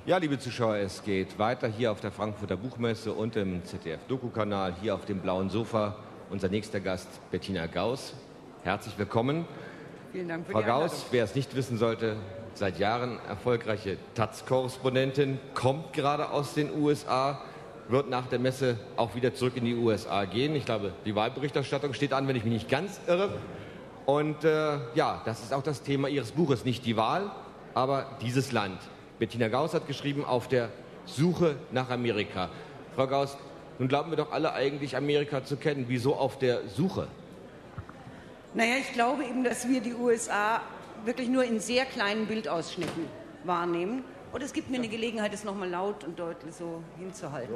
Ja, liebe Zuschauer, es geht weiter hier auf der Frankfurter Buchmesse und im ZDF-Doku-Kanal, hier auf dem blauen Sofa. Unser nächster Gast, Bettina Gauss. Herzlich willkommen. Vielen Dank für Frau die Einladung. Gauss, wer es nicht wissen sollte, seit Jahren erfolgreiche Taz-Korrespondentin, kommt gerade aus den USA, wird nach der Messe auch wieder zurück in die USA gehen. Ich glaube, die Wahlberichterstattung steht an, wenn ich mich nicht ganz irre. Und ja, das ist auch das Thema Ihres Buches, nicht die Wahl, aber dieses Land. Bettina Gauss hat geschrieben, auf der Suche nach Amerika. Frau Gauss, nun glauben wir doch alle eigentlich, Amerika zu kennen. Wieso auf der Suche? Naja, ich glaube eben, dass wir die USA wirklich nur in sehr kleinen Bildausschnitten wahrnehmen. Und es gibt mir eine Gelegenheit, es nochmal laut und deutlich so hinzuhalten.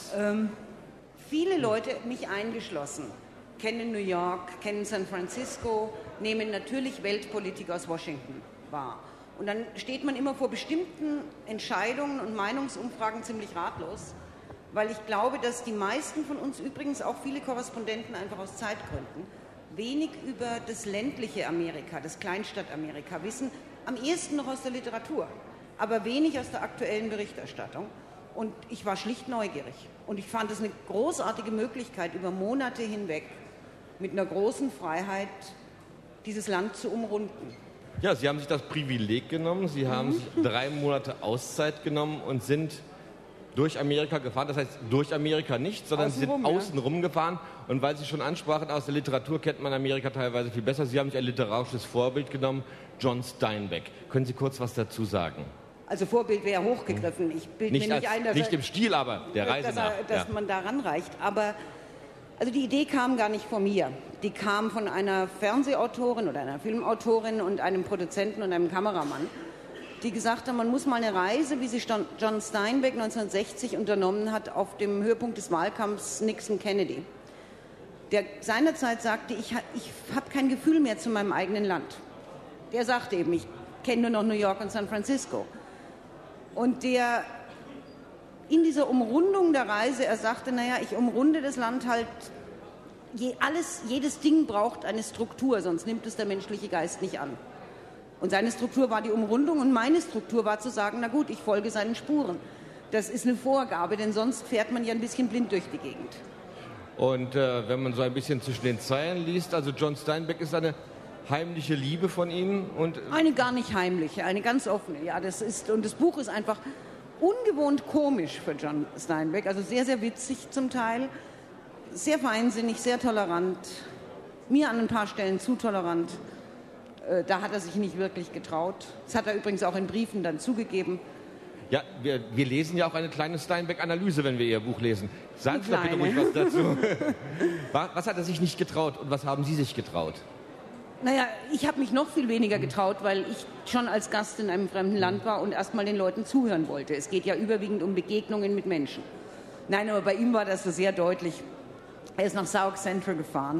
Viele Leute, mich eingeschlossen, kennen New York, kennen San Francisco, nehmen natürlich Weltpolitik aus Washington wahr. Und dann steht man immer vor bestimmten Entscheidungen und Meinungsumfragen ziemlich ratlos, weil ich glaube, dass die meisten von uns, übrigens auch viele Korrespondenten einfach aus Zeitgründen, wenig über das ländliche Amerika, das Kleinstadt-Amerika wissen, am ehesten noch aus der Literatur, aber wenig aus der aktuellen Berichterstattung. Und ich war schlicht neugierig. Und ich fand es eine großartige Möglichkeit, über Monate hinweg mit einer großen Freiheit dieses Land zu umrunden. Ja, Sie haben sich das Privileg genommen, Sie haben sich 3 Monate Auszeit genommen und sind durch Amerika gefahren. Das heißt, durch Amerika nicht, sondern Sie sind außenrum gefahren. Und weil Sie schon ansprachen, aus der Literatur kennt man Amerika teilweise viel besser. Sie haben sich ein literarisches Vorbild genommen, John Steinbeck. Können Sie kurz was dazu sagen? Also Vorbild wäre hochgegriffen. Ich bilde mir nicht ein, dass nicht im Stil, aber der Reise nach. Dass man da ranreicht. Aber also die Idee kam gar nicht von mir. Die kam von einer Fernsehautorin oder einer Filmautorin und einem Produzenten und einem Kameramann, die gesagt haben, man muss mal eine Reise, wie sie John Steinbeck 1960 unternommen hat, auf dem Höhepunkt des Wahlkampfs Nixon-Kennedy. Der seinerzeit sagte, ich habe kein Gefühl mehr zu meinem eigenen Land. Der sagte eben, ich kenne nur noch New York und San Francisco. Und der in dieser Umrundung der Reise, er sagte, naja, ich umrunde das Land halt, jedes Ding braucht eine Struktur, sonst nimmt es der menschliche Geist nicht an. Und seine Struktur war die Umrundung und meine Struktur war zu sagen, na gut, ich folge seinen Spuren. Das ist eine Vorgabe, denn sonst fährt man ja ein bisschen blind durch die Gegend. Und wenn man so ein bisschen zwischen den Zeilen liest, also John Steinbeck ist eine heimliche Liebe von Ihnen? Und eine gar nicht heimliche, eine ganz offene, ja, und das Buch ist einfach ungewohnt komisch für John Steinbeck, also sehr, sehr witzig zum Teil, sehr feinsinnig, sehr tolerant, mir an ein paar Stellen zu tolerant. Da hat er sich nicht wirklich getraut. Das hat er übrigens auch in Briefen dann zugegeben. Ja, wir lesen ja auch eine kleine Steinbeck-Analyse, wenn wir Ihr Buch lesen. Sagen Sie doch bitte ruhig was dazu. Was hat er sich nicht getraut und was haben Sie sich getraut? Naja, ich habe mich noch viel weniger getraut, weil ich schon als Gast in einem fremden Land war und erst mal den Leuten zuhören wollte. Es geht ja überwiegend um Begegnungen mit Menschen. Nein, aber bei ihm war das so sehr deutlich. Er ist nach South Central gefahren,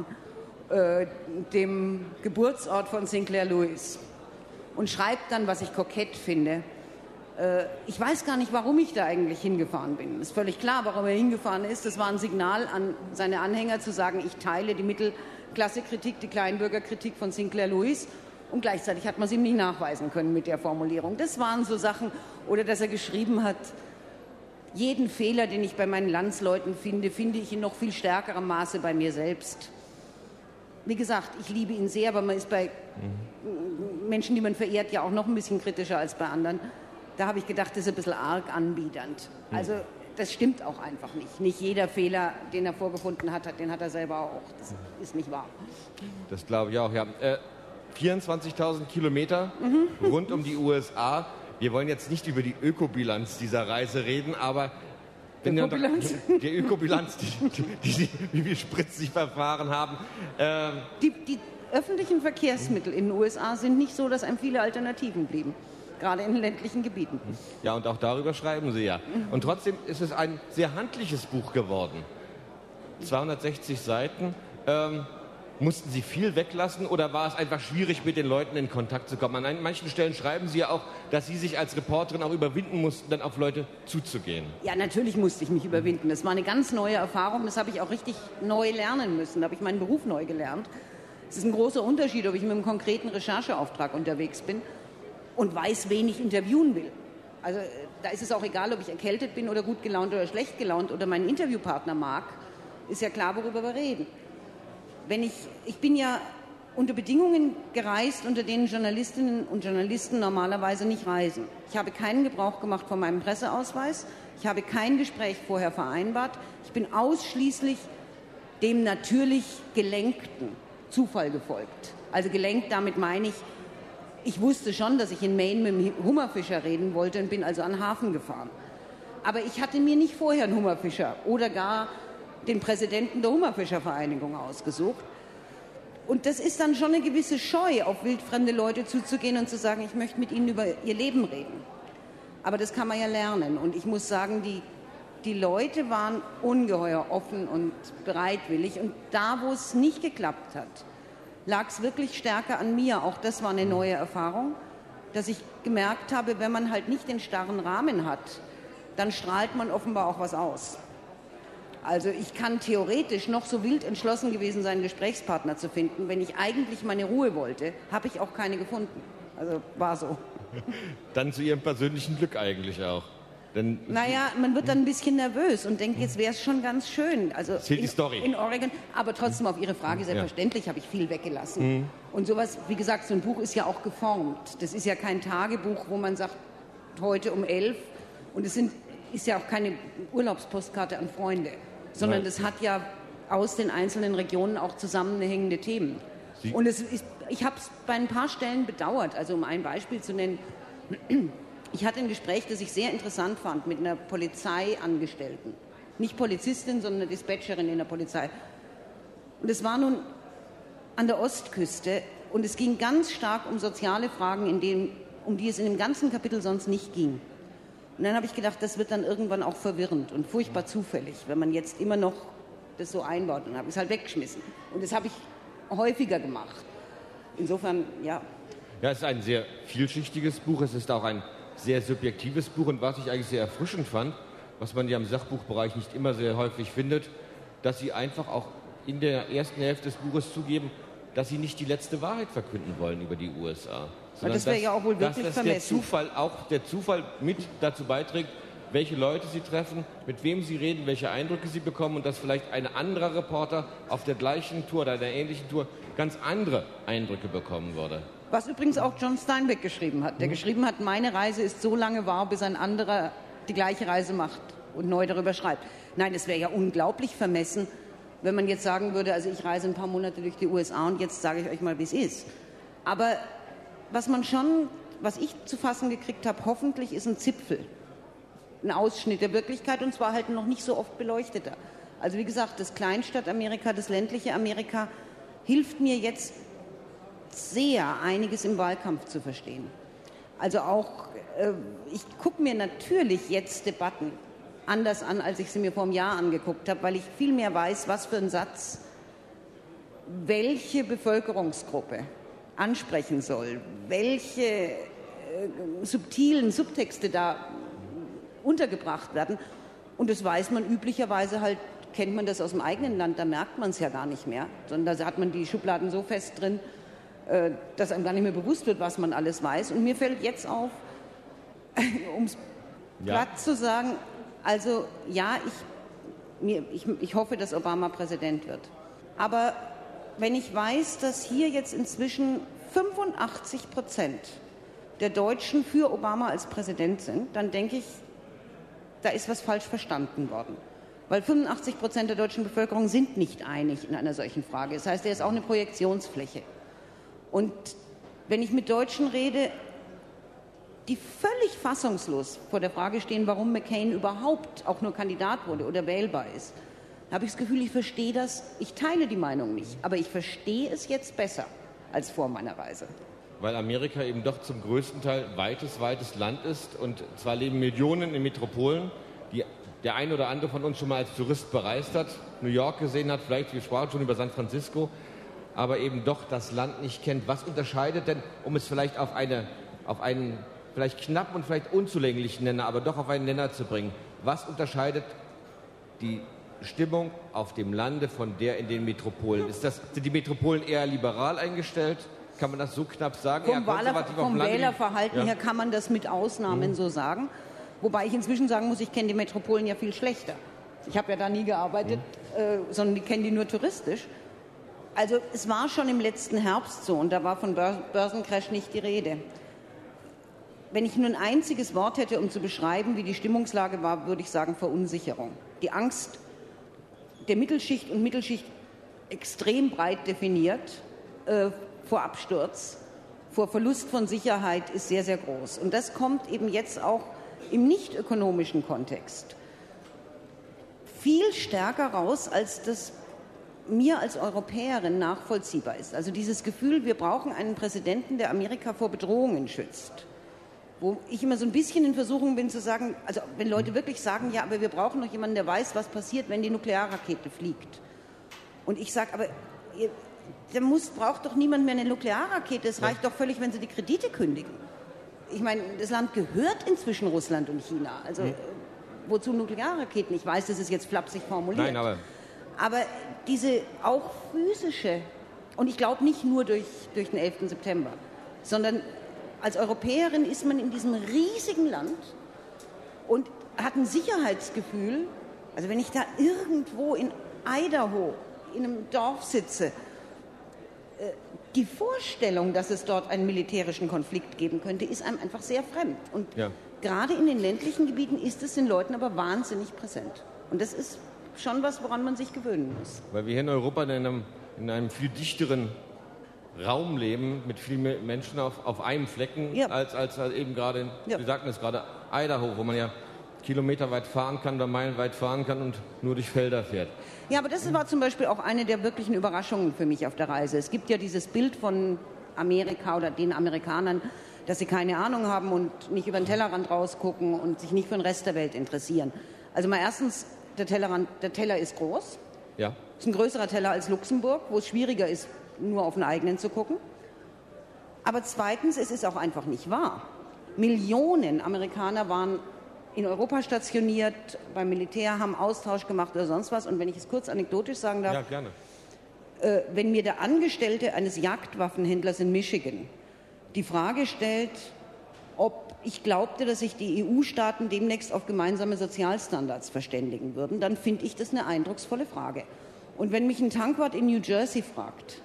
dem Geburtsort von Sinclair Lewis, und schreibt dann, was ich kokett finde. Ich weiß gar nicht, warum ich da eigentlich hingefahren bin. Ist völlig klar, warum er hingefahren ist. Das war ein Signal an seine Anhänger zu sagen, ich teile die Mittelklasse-Kritik, die Kleinbürgerkritik von Sinclair Lewis. Und gleichzeitig hat man es ihm nicht nachweisen können mit der Formulierung. Das waren so Sachen, oder dass er geschrieben hat, jeden Fehler, den ich bei meinen Landsleuten finde, finde ich in noch viel stärkerem Maße bei mir selbst. Wie gesagt, ich liebe ihn sehr, aber man ist bei Menschen, die man verehrt, ja auch noch ein bisschen kritischer als bei anderen. Da habe ich gedacht, das ist ein bisschen arg anbiedernd. Also das stimmt auch einfach nicht. Nicht jeder Fehler, den er vorgefunden hat, den hat er selber auch. Das ist nicht wahr. Das glaube ich auch, ja. 24.000 Kilometer rund um die USA. Wir wollen jetzt nicht über die Ökobilanz dieser Reise reden, aber die Ökobilanz, wie viel Sprit Sie verfahren haben. Die öffentlichen Verkehrsmittel in den USA sind nicht so, dass einem viele Alternativen blieben. Gerade in ländlichen Gebieten. Ja, und auch darüber schreiben Sie ja. Und trotzdem ist es ein sehr handliches Buch geworden. 260 Seiten. Mussten Sie viel weglassen oder war es einfach schwierig, mit den Leuten in Kontakt zu kommen? An manchen Stellen schreiben Sie ja auch, dass Sie sich als Reporterin auch überwinden mussten, dann auf Leute zuzugehen. Ja, natürlich musste ich mich überwinden. Das war eine ganz neue Erfahrung. Das habe ich auch richtig neu lernen müssen. Da habe ich meinen Beruf neu gelernt. Es ist ein großer Unterschied, ob ich mit einem konkreten Rechercheauftrag unterwegs bin und weiß, wen ich interviewen will. Also da ist es auch egal, ob ich erkältet bin oder gut gelaunt oder schlecht gelaunt oder meinen Interviewpartner mag, ist ja klar, worüber wir reden. Ich bin ja unter Bedingungen gereist, unter denen Journalistinnen und Journalisten normalerweise nicht reisen. Ich habe keinen Gebrauch gemacht von meinem Presseausweis. Ich habe kein Gespräch vorher vereinbart. Ich bin ausschließlich dem natürlich gelenkten Zufall gefolgt. Also gelenkt, damit meine ich wusste schon, dass ich in Maine mit dem Hummerfischer reden wollte und bin also an den Hafen gefahren. Aber ich hatte mir nicht vorher einen Hummerfischer oder gar den Präsidenten der Hummerfischervereinigung ausgesucht. Und das ist dann schon eine gewisse Scheu, auf wildfremde Leute zuzugehen und zu sagen, ich möchte mit ihnen über ihr Leben reden. Aber das kann man ja lernen. Und ich muss sagen, die Leute waren ungeheuer offen und bereitwillig. Und da, wo es nicht geklappt hat, lag es wirklich stärker an mir. Auch das war eine neue Erfahrung, dass ich gemerkt habe, wenn man halt nicht den starren Rahmen hat, dann strahlt man offenbar auch was aus. Also ich kann theoretisch noch so wild entschlossen gewesen sein, einen Gesprächspartner zu finden. Wenn ich eigentlich meine Ruhe wollte, habe ich auch keine gefunden. Also war so. Dann zu Ihrem persönlichen Glück eigentlich auch. Denn naja, man wird dann ein bisschen nervös und denkt, jetzt wäre es schon ganz schön. Also die Story. In Oregon, aber trotzdem auf Ihre Frage, selbstverständlich habe ich viel weggelassen. Und sowas, wie gesagt, so ein Buch ist ja auch geformt. Das ist ja kein Tagebuch, wo man sagt, heute um 11. Und es ist ja auch keine Urlaubspostkarte an Freunde, sondern das hat ja aus den einzelnen Regionen auch zusammenhängende Themen. Und ich habe es bei ein paar Stellen bedauert, also um ein Beispiel zu nennen. Ich hatte ein Gespräch, das ich sehr interessant fand, mit einer Polizeiangestellten. Nicht Polizistin, sondern eine Dispatcherin in der Polizei. Und es war nun an der Ostküste und es ging ganz stark um soziale Fragen, um die es in dem ganzen Kapitel sonst nicht ging. Und dann habe ich gedacht, das wird dann irgendwann auch verwirrend und furchtbar zufällig, wenn man jetzt immer noch das so einbaut. Und dann habe ich es halt weggeschmissen. Und das habe ich häufiger gemacht. Insofern, ja. Ja, es ist ein sehr vielschichtiges Buch. Es ist auch ein sehr subjektives Buch. Und was ich eigentlich sehr erfrischend fand, was man ja im Sachbuchbereich nicht immer sehr häufig findet, dass Sie einfach auch in der ersten Hälfte des Buches zugeben, dass Sie nicht die letzte Wahrheit verkünden wollen über die USA. Das wäre ja auch wohl wirklich vermessen. Der Zufall mit dazu beiträgt, welche Leute Sie treffen, mit wem Sie reden, welche Eindrücke Sie bekommen und dass vielleicht ein anderer Reporter auf der gleichen Tour oder einer ähnlichen Tour ganz andere Eindrücke bekommen würde. Was übrigens auch John Steinbeck geschrieben hat. Der geschrieben hat, meine Reise ist so lange wahr, bis ein anderer die gleiche Reise macht und neu darüber schreibt. Nein, es wäre ja unglaublich vermessen, wenn man jetzt sagen würde, also ich reise ein paar Monate durch die USA und jetzt sage ich euch mal, wie es ist. Aber was ich zu fassen gekriegt habe, hoffentlich ist ein Zipfel, ein Ausschnitt der Wirklichkeit und zwar halt noch nicht so oft beleuchteter. Also wie gesagt, das Kleinstadt-Amerika, das ländliche Amerika hilft mir jetzt sehr, einiges im Wahlkampf zu verstehen. Also auch, ich gucke mir natürlich jetzt Debatten anders an, als ich sie mir vor einem Jahr angeguckt habe, weil ich viel mehr weiß, was für ein Satz welche Bevölkerungsgruppe ansprechen soll, welche subtilen Subtexte da untergebracht werden. Und das weiß man üblicherweise halt, kennt man das aus dem eigenen Land, da merkt man es ja gar nicht mehr, sondern da hat man die Schubladen so fest drin, dass einem gar nicht mehr bewusst wird, was man alles weiß. Und mir fällt jetzt auf, um es platt zu sagen, also ja, ich hoffe, dass Obama Präsident wird. Aber wenn ich weiß, dass hier jetzt inzwischen 85% der Deutschen für Obama als Präsident sind, dann denke ich, da ist was falsch verstanden worden. Weil 85% der deutschen Bevölkerung sind nicht einig in einer solchen Frage. Das heißt, er ist auch eine Projektionsfläche. Und wenn ich mit Deutschen rede, die völlig fassungslos vor der Frage stehen, warum McCain überhaupt auch nur Kandidat wurde oder wählbar ist, habe ich das Gefühl, ich verstehe das, ich teile die Meinung nicht, aber ich verstehe es jetzt besser als vor meiner Reise. Weil Amerika eben doch zum größten Teil weites Land ist und zwar leben Millionen in Metropolen, die der ein oder andere von uns schon mal als Tourist bereist hat, New York gesehen hat, vielleicht, wir sprachen schon über San Francisco, aber eben doch das Land nicht kennt. Was unterscheidet denn, um es vielleicht auf einen vielleicht knappen und vielleicht unzulänglichen Nenner, aber doch auf einen Nenner zu bringen, was unterscheidet die Stimmung auf dem Lande von der in den Metropolen? Sind die Metropolen eher liberal eingestellt? Kann man das so knapp sagen? Vom Wählerverhalten her kann man das mit Ausnahmen so sagen. Wobei ich inzwischen sagen muss, ich kenne die Metropolen ja viel schlechter. Ich habe ja da nie gearbeitet, sondern ich kenne die nur touristisch. Also es war schon im letzten Herbst so und da war von Börsencrash nicht die Rede. Wenn ich nur ein einziges Wort hätte, um zu beschreiben, wie die Stimmungslage war, würde ich sagen Verunsicherung. Die Angst der Mittelschicht und Mittelschicht extrem breit definiert vor Absturz, vor Verlust von Sicherheit ist sehr, sehr groß. Und das kommt eben jetzt auch im nicht ökonomischen Kontext viel stärker raus, als das mir als Europäerin nachvollziehbar ist. Also dieses Gefühl, wir brauchen einen Präsidenten, der Amerika vor Bedrohungen schützt. Wo ich immer so ein bisschen in Versuchung bin zu sagen, also wenn Leute wirklich sagen, ja, aber wir brauchen noch jemanden, der weiß, was passiert, wenn die Nuklearrakete fliegt. Und ich sage, aber braucht doch niemand mehr eine Nuklearrakete. Es reicht doch völlig, wenn sie die Kredite kündigen. Ich meine, das Land gehört inzwischen Russland und China. Also wozu Nuklearraketen? Ich weiß, das ist jetzt flapsig formuliert. Nein, aber diese auch physische, und ich glaube nicht nur durch den 11. September, sondern als Europäerin ist man in diesem riesigen Land und hat ein Sicherheitsgefühl. Also wenn ich da irgendwo in Idaho in einem Dorf sitze, die Vorstellung, dass es dort einen militärischen Konflikt geben könnte, ist einem einfach sehr fremd. Und gerade in den ländlichen Gebieten ist es den Leuten aber wahnsinnig präsent. Und das ist schon was, woran man sich gewöhnen muss. Weil wir hier in Europa in einem viel dichteren Raum leben, mit vielen Menschen auf einem Flecken, als eben gerade, wir sagten es gerade, Idaho, wo man ja kilometerweit fahren kann oder meilenweit fahren kann und nur durch Felder fährt. Ja, aber das war zum Beispiel auch eine der wirklichen Überraschungen für mich auf der Reise. Es gibt ja dieses Bild von Amerika oder den Amerikanern, dass sie keine Ahnung haben und nicht über den Tellerrand rausgucken und sich nicht für den Rest der Welt interessieren. Also mal erstens, der Teller ist groß. Ja. Ist ein größerer Teller als Luxemburg, wo es schwieriger ist, nur auf den eigenen zu gucken. Aber zweitens, es ist auch einfach nicht wahr. Millionen Amerikaner waren in Europa stationiert, beim Militär, haben Austausch gemacht oder sonst was. Und wenn ich es kurz anekdotisch sagen darf, ja, gerne. Wenn mir der Angestellte eines Jagdwaffenhändlers in Michigan die Frage stellt, ob ich glaubte, dass sich die EU-Staaten demnächst auf gemeinsame Sozialstandards verständigen würden, dann finde ich das eine eindrucksvolle Frage. Und wenn mich ein Tankwart in New Jersey fragt,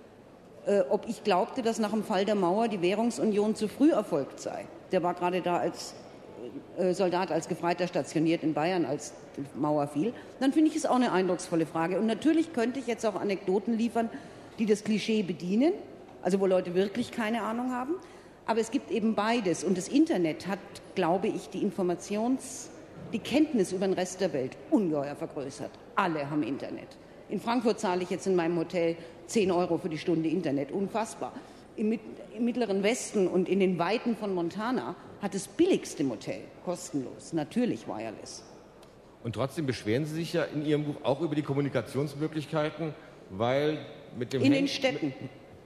ob ich glaubte, dass nach dem Fall der Mauer die Währungsunion zu früh erfolgt sei, der war gerade da als Soldat, als Gefreiter stationiert in Bayern, als die Mauer fiel, dann finde ich es auch eine eindrucksvolle Frage. Und natürlich könnte ich jetzt auch Anekdoten liefern, die das Klischee bedienen, also wo Leute wirklich keine Ahnung haben. Aber es gibt eben beides. Und das Internet hat, glaube ich, die Kenntnis über den Rest der Welt ungeheuer vergrößert. Alle haben Internet. In Frankfurt zahle ich jetzt in meinem Hotel 10 € für die Stunde Internet. Unfassbar. Im Mittleren Westen und in den Weiten von Montana hat das billigste Motel kostenlos, natürlich wireless. Und trotzdem beschweren Sie sich ja in Ihrem Buch auch über die Kommunikationsmöglichkeiten, weil mit dem... In den Städten.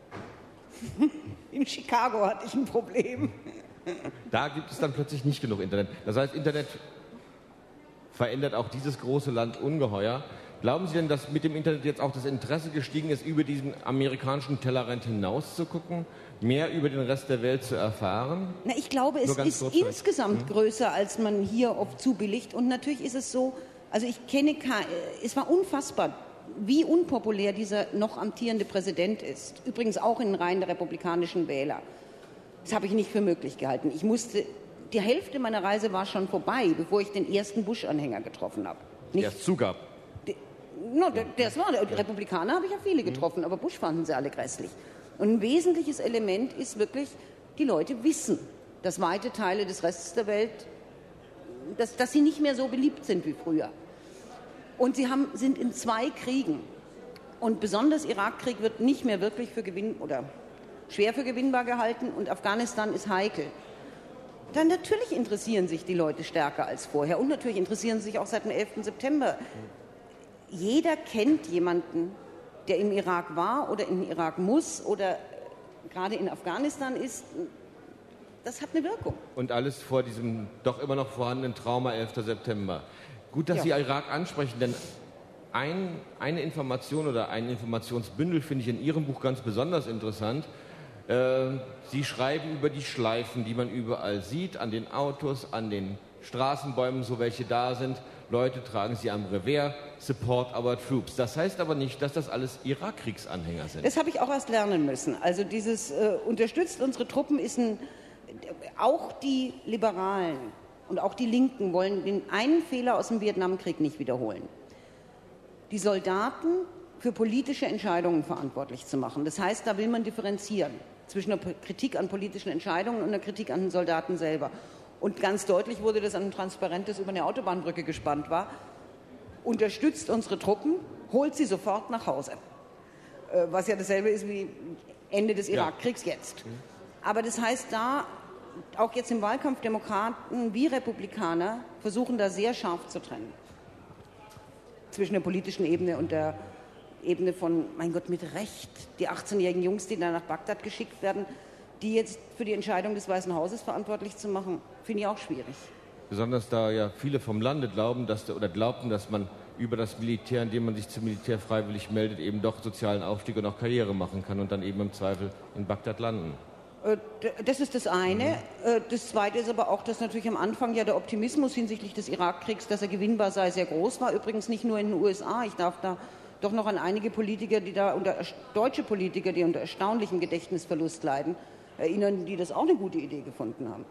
In Chicago hatte ich ein Problem. Da gibt es dann plötzlich nicht genug Internet. Das heißt, Internet verändert auch dieses große Land ungeheuer. Glauben Sie denn, dass mit dem Internet jetzt auch das Interesse gestiegen ist, über diesen amerikanischen Tellerrand hinaus zu gucken, mehr über den Rest der Welt zu erfahren? Na, ich glaube, es ist insgesamt größer, als man hier oft zubilligt. Und natürlich ist es so, also es war unfassbar, wie unpopulär dieser noch amtierende Präsident ist. Übrigens auch in den Reihen der republikanischen Wähler. Das habe ich nicht für möglich gehalten. Die Hälfte meiner Reise war schon vorbei, bevor ich den ersten Bush-Anhänger getroffen habe. Der es zugab. Die Republikaner habe ich ja viele getroffen, aber Bush fanden sie alle grässlich. Und ein wesentliches Element ist wirklich, die Leute wissen, dass weite Teile des Restes der Welt, dass sie nicht mehr so beliebt sind wie früher. Und sie sind in 2 Kriegen. Und besonders Irakkrieg wird nicht mehr wirklich schwer für gewinnbar gehalten und Afghanistan ist heikel. Dann natürlich interessieren sich die Leute stärker als vorher und natürlich interessieren sie sich auch seit dem 11. September. Jeder kennt jemanden, der im Irak war oder in den Irak muss oder gerade in Afghanistan ist. Das hat eine Wirkung. Und alles vor diesem doch immer noch vorhandenen Trauma 11. September. Gut, dass Sie Irak ansprechen, denn eine Information oder ein Informationsbündel finde ich in Ihrem Buch ganz besonders interessant. Sie schreiben über die Schleifen, die man überall sieht, an den Autos, an den Straßenbäumen, so welche da sind. Leute tragen sie am Revers, support our troops. Das heißt aber nicht, dass das alles Irakkriegsanhänger sind. Das habe ich auch erst lernen müssen. Also dieses unterstützt unsere Truppen ist auch die Liberalen und auch die Linken wollen den einen Fehler aus dem Vietnamkrieg nicht wiederholen. Die Soldaten für politische Entscheidungen verantwortlich zu machen. Das heißt, da will man differenzieren zwischen einer Kritik an politischen Entscheidungen und einer Kritik an den Soldaten selber. Und ganz deutlich wurde das an einem Transparent, das über eine Autobahnbrücke gespannt war. Unterstützt unsere Truppen, holt sie sofort nach Hause. Was ja dasselbe ist wie Ende des Irakkriegs jetzt. Aber das heißt, da auch jetzt im Wahlkampf Demokraten wie Republikaner versuchen da sehr scharf zu trennen. Zwischen der politischen Ebene und der Ebene von, mein Gott, mit Recht, die 18-jährigen Jungs, die da nach Bagdad geschickt werden, die jetzt für die Entscheidung des Weißen Hauses verantwortlich zu machen, finde ich auch schwierig. Besonders da ja viele vom Lande glaubten, dass man über das Militär, indem man sich zum Militär freiwillig meldet, eben doch sozialen Aufstieg und auch Karriere machen kann und dann eben im Zweifel in Bagdad landen. Das ist das eine. Das zweite ist aber auch, dass natürlich am Anfang ja der Optimismus hinsichtlich des Irakkriegs, dass er gewinnbar sei, sehr groß war. Übrigens nicht nur in den USA. Ich darf da doch noch an einige Politiker, deutsche Politiker, die unter erstaunlichem Gedächtnisverlust leiden, erinnern, die das auch eine gute Idee gefunden haben.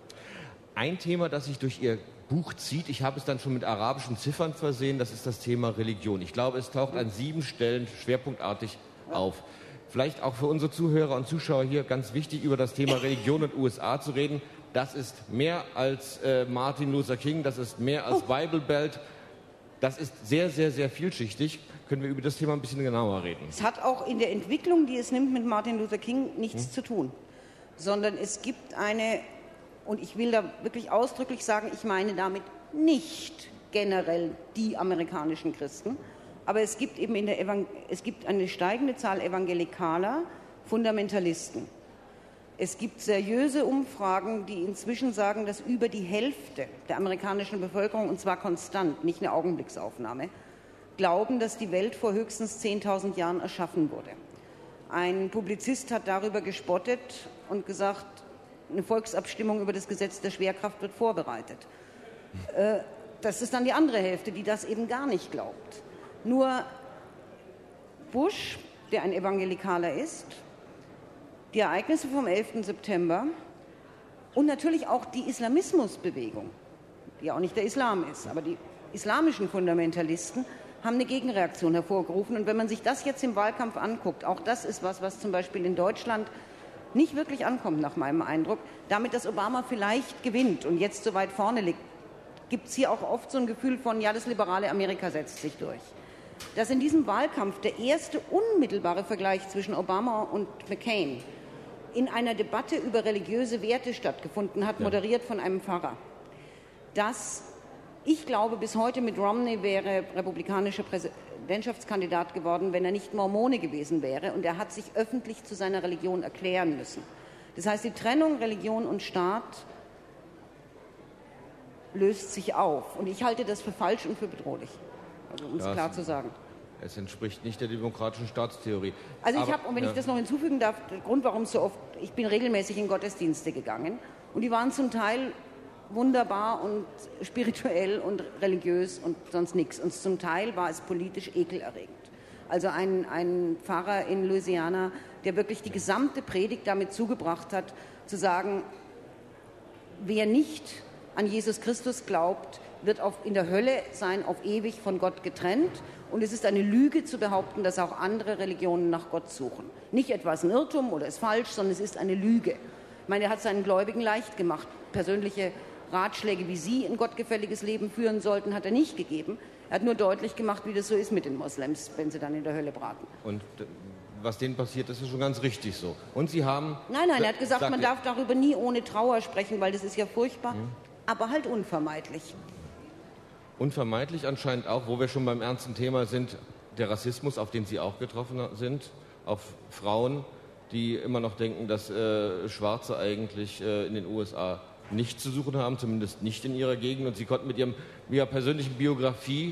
Ein Thema, das sich durch Ihr Buch zieht, ich habe es dann schon mit arabischen Ziffern versehen, das ist das Thema Religion. Ich glaube, es taucht an 7 Stellen schwerpunktartig auf. Vielleicht auch für unsere Zuhörer und Zuschauer hier ganz wichtig, über das Thema Religion und USA zu reden. Das ist mehr als Martin Luther King, das ist mehr als Bible Belt. Das ist sehr, sehr, sehr vielschichtig. Können wir über das Thema ein bisschen genauer reden? Es hat auch in der Entwicklung, die es nimmt, mit Martin Luther King nichts zu tun. Sondern es gibt eine, und ich will da wirklich ausdrücklich sagen, ich meine damit nicht generell die amerikanischen Christen, aber es gibt eben es gibt eine steigende Zahl evangelikaler Fundamentalisten. Es gibt seriöse Umfragen, die inzwischen sagen, dass über die Hälfte der amerikanischen Bevölkerung, und zwar konstant, nicht eine Augenblicksaufnahme, glauben, dass die Welt vor höchstens 10.000 Jahren erschaffen wurde. Ein Publizist hat darüber gespottet und gesagt, eine Volksabstimmung über das Gesetz der Schwerkraft wird vorbereitet. Das ist dann die andere Hälfte, die das eben gar nicht glaubt. Nur Bush, der ein Evangelikaler ist, die Ereignisse vom 11. September und natürlich auch die Islamismusbewegung, die auch nicht der Islam ist, aber die islamischen Fundamentalisten haben eine Gegenreaktion hervorgerufen. Und wenn man sich das jetzt im Wahlkampf anguckt, auch das ist was zum Beispiel in Deutschland nicht wirklich ankommt, nach meinem Eindruck, damit, dass Obama vielleicht gewinnt und jetzt so weit vorne liegt, gibt es hier auch oft so ein Gefühl von, ja, das liberale Amerika setzt sich durch. Dass in diesem Wahlkampf der erste unmittelbare Vergleich zwischen Obama und McCain in einer Debatte über religiöse Werte stattgefunden hat, moderiert von einem Pfarrer. Dass ich glaube, bis heute mit Romney wäre republikanischer Präsidentschaftskandidat geworden, wenn er nicht Mormone gewesen wäre. Und er hat sich öffentlich zu seiner Religion erklären müssen. Das heißt, die Trennung Religion und Staat löst sich auf. Und ich halte das für falsch und für bedrohlich, also, um es klar zu sagen. Es entspricht nicht der demokratischen Staatstheorie. Also ich habe, und wenn ich das noch hinzufügen darf, der Grund, warum so oft, ich bin regelmäßig in Gottesdienste gegangen und die waren zum Teil wunderbar und spirituell und religiös und sonst nichts. Und zum Teil war es politisch ekelerregend. Also ein Pfarrer in Louisiana, der wirklich die gesamte Predigt damit zugebracht hat, zu sagen, wer nicht an Jesus Christus glaubt, wird in der Hölle sein, auf ewig von Gott getrennt. Und es ist eine Lüge zu behaupten, dass auch andere Religionen nach Gott suchen. Nicht etwas ein Irrtum oder ist falsch, sondern es ist eine Lüge. Ich meine, er hat seinen Gläubigen leicht gemacht. Persönliche Ratschläge, wie sie ein gottgefälliges Leben führen sollten, hat er nicht gegeben. Er hat nur deutlich gemacht, wie das so ist mit den Moslems, wenn sie dann in der Hölle braten. Und was denen passiert, das ist schon ganz richtig so. Und Sie haben... Nein, er hat gesagt, man darf darüber nie ohne Trauer sprechen, weil das ist ja furchtbar, aber halt unvermeidlich. Unvermeidlich anscheinend auch, wo wir schon beim ernsten Thema sind, der Rassismus, auf den Sie auch getroffen sind, auf Frauen, die immer noch denken, dass Schwarze eigentlich in den USA nichts zu suchen haben, zumindest nicht in ihrer Gegend. Und Sie konnten mit Ihrer persönlichen Biografie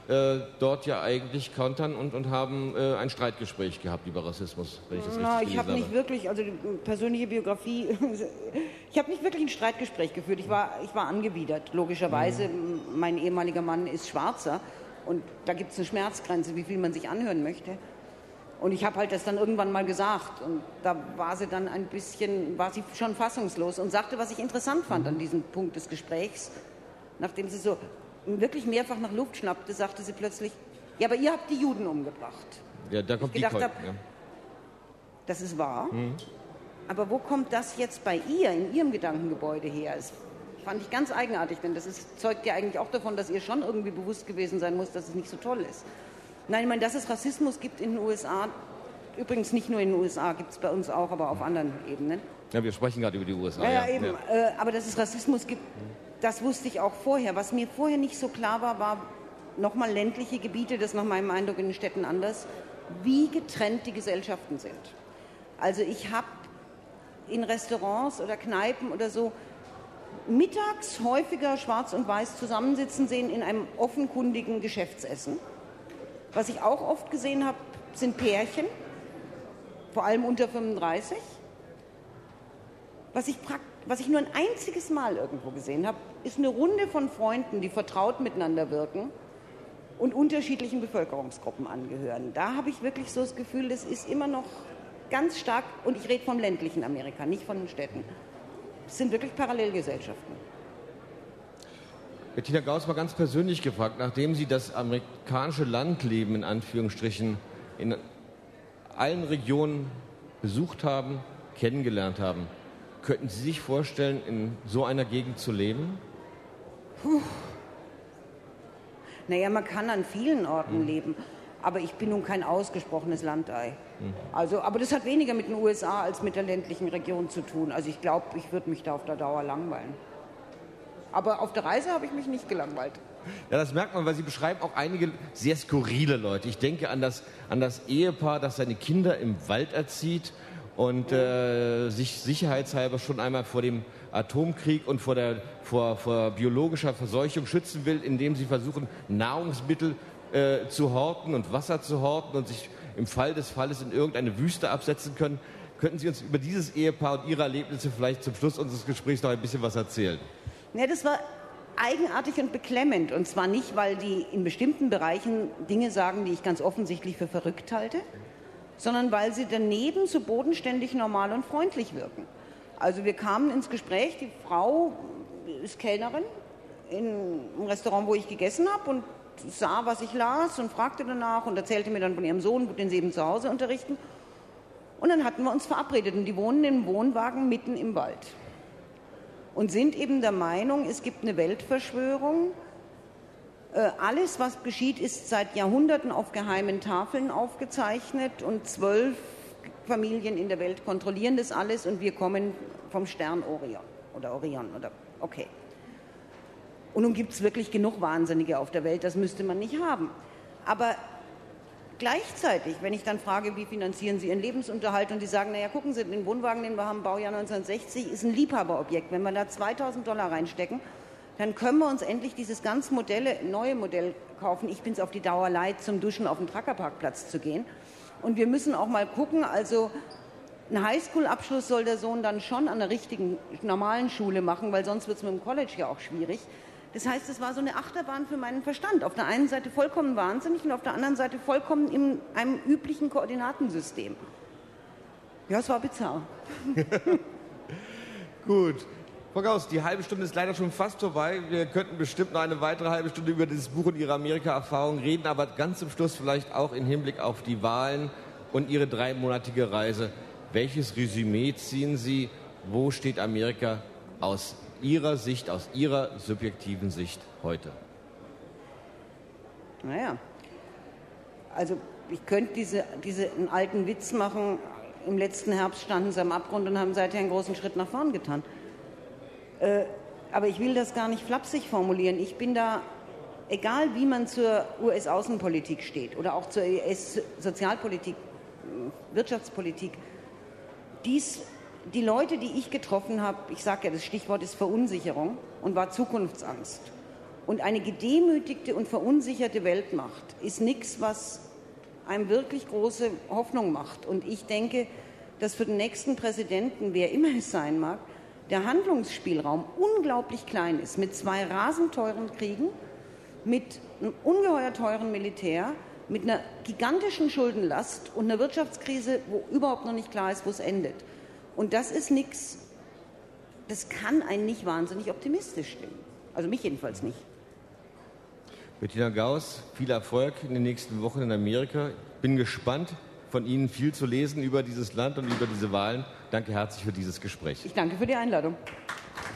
dort ja eigentlich kontern und haben ein Streitgespräch gehabt über Rassismus, wenn ich das richtig gelesen habe. Ich habe nicht wirklich, also die persönliche Biografie, ich habe nicht wirklich ein Streitgespräch geführt. Ich war angewidert, logischerweise. Mein ehemaliger Mann ist Schwarzer und da gibt es eine Schmerzgrenze, wie viel man sich anhören möchte. Und ich habe halt das dann irgendwann mal gesagt und da war sie dann war sie schon fassungslos und sagte, was ich interessant fand an diesem Punkt des Gesprächs, nachdem sie so wirklich mehrfach nach Luft schnappte, sagte sie plötzlich, ja, aber ihr habt die Juden umgebracht. Ja, da kommt die Keule. Ja. Das ist wahr, aber wo kommt das jetzt bei ihr, in ihrem Gedankengebäude her? Das fand ich ganz eigenartig, denn zeugt ja eigentlich auch davon, dass ihr schon irgendwie bewusst gewesen sein muss, dass es nicht so toll ist. Nein, ich meine, dass es Rassismus gibt in den USA, übrigens nicht nur in den USA, gibt es bei uns auch, aber auf anderen Ebenen. Ja, wir sprechen gerade über die USA. Ja, eben. Ja. Aber dass es Rassismus gibt, das wusste ich auch vorher. Was mir vorher nicht so klar war nochmal ländliche Gebiete, das ist nach meinem Eindruck in den Städten anders, wie getrennt die Gesellschaften sind. Also ich habe in Restaurants oder Kneipen oder so mittags häufiger Schwarz und Weiß zusammensitzen sehen in einem offenkundigen Geschäftsessen. Was ich auch oft gesehen habe, sind Pärchen, vor allem unter 35. Was ich nur ein einziges Mal irgendwo gesehen habe, ist eine Runde von Freunden, die vertraut miteinander wirken und unterschiedlichen Bevölkerungsgruppen angehören. Da habe ich wirklich so das Gefühl, das ist immer noch ganz stark, und ich rede vom ländlichen Amerika, nicht von den Städten. Es sind wirklich Parallelgesellschaften. Bettina Gauss mal ganz persönlich gefragt, nachdem Sie das amerikanische Landleben in Anführungsstrichen in allen Regionen besucht haben, kennengelernt haben, könnten Sie sich vorstellen, in so einer Gegend zu leben? Naja, man kann an vielen Orten leben, aber ich bin nun kein ausgesprochenes Landei. Also, aber das hat weniger mit den USA als mit der ländlichen Region zu tun. Also ich glaube, ich würde mich da auf der Dauer langweilen. Aber auf der Reise habe ich mich nicht gelangweilt. Ja, das merkt man, weil Sie beschreiben auch einige sehr skurrile Leute. Ich denke an das Ehepaar, das seine Kinder im Wald erzieht und sich sicherheitshalber schon einmal vor dem Atomkrieg und vor biologischer Verseuchung schützen will, indem sie versuchen, Nahrungsmittel zu horten und Wasser zu horten und sich im Fall des Falles in irgendeine Wüste absetzen können. Könnten Sie uns über dieses Ehepaar und Ihre Erlebnisse vielleicht zum Schluss unseres Gesprächs noch ein bisschen was erzählen? Ja, das war eigenartig und beklemmend. Und zwar nicht, weil die in bestimmten Bereichen Dinge sagen, die ich ganz offensichtlich für verrückt halte, sondern weil sie daneben so bodenständig normal und freundlich wirken. Also wir kamen ins Gespräch, die Frau ist Kellnerin im Restaurant, wo ich gegessen habe, und sah, was ich las und fragte danach und erzählte mir dann von ihrem Sohn, den sie eben zu Hause unterrichten. Und dann hatten wir uns verabredet und die wohnen im Wohnwagen mitten im Wald. Und sind eben der Meinung, es gibt eine Weltverschwörung. Alles, was geschieht, ist seit Jahrhunderten auf geheimen Tafeln aufgezeichnet und 12 Familien in der Welt kontrollieren das alles und wir kommen vom Stern Orion oder okay. Und nun gibt es wirklich genug Wahnsinnige auf der Welt, das müsste man nicht haben. Aber gleichzeitig, wenn ich dann frage, wie finanzieren Sie Ihren Lebensunterhalt, und die sagen, naja, gucken Sie, den Wohnwagen, den wir haben, Baujahr 1960, ist ein Liebhaberobjekt. Wenn wir da $2.000 reinstecken, dann können wir uns endlich dieses ganz neue Modell kaufen. Ich bin es auf die Dauer leid, zum Duschen auf den Truckerparkplatz zu gehen. Und wir müssen auch mal gucken, also einen Highschool-Abschluss soll der Sohn dann schon an einer richtigen, normalen Schule machen, weil sonst wird es mit dem College ja auch schwierig. Das heißt, es war so eine Achterbahn für meinen Verstand. Auf der einen Seite vollkommen wahnsinnig und auf der anderen Seite vollkommen in einem üblichen Koordinatensystem. Ja, es war bizarr. Gut. Frau Gauss, die halbe Stunde ist leider schon fast vorbei. Wir könnten bestimmt noch eine weitere halbe Stunde über dieses Buch und Ihre Amerika-Erfahrung reden, aber ganz zum Schluss vielleicht auch im Hinblick auf die Wahlen und Ihre 3-monatige Reise. Welches Resümee ziehen Sie? Wo steht Amerika aus Ihrer Sicht, aus Ihrer subjektiven Sicht heute? Naja, also ich könnte einen alten Witz machen. Im letzten Herbst standen sie am Abgrund und haben seither einen großen Schritt nach vorn getan. Aber ich will das gar nicht flapsig formulieren. Ich bin da, egal wie man zur US-Außenpolitik steht oder auch zur US-Sozialpolitik, Wirtschaftspolitik, die Leute, die ich getroffen habe, ich sage ja, das Stichwort ist Verunsicherung und war Zukunftsangst. Und eine gedemütigte und verunsicherte Weltmacht ist nichts, was einem wirklich große Hoffnung macht. Und ich denke, dass für den nächsten Präsidenten, wer immer es sein mag, der Handlungsspielraum unglaublich klein ist, mit 2 rasend teuren Kriegen, mit einem ungeheuer teuren Militär, mit einer gigantischen Schuldenlast und einer Wirtschaftskrise, wo überhaupt noch nicht klar ist, wo es endet. Und das ist nichts, das kann einen nicht wahnsinnig optimistisch stimmen. Also mich jedenfalls nicht. Bettina Gauss, viel Erfolg in den nächsten Wochen in Amerika. Bin gespannt, von Ihnen viel zu lesen über dieses Land und über diese Wahlen. Danke herzlich für dieses Gespräch. Ich danke für die Einladung.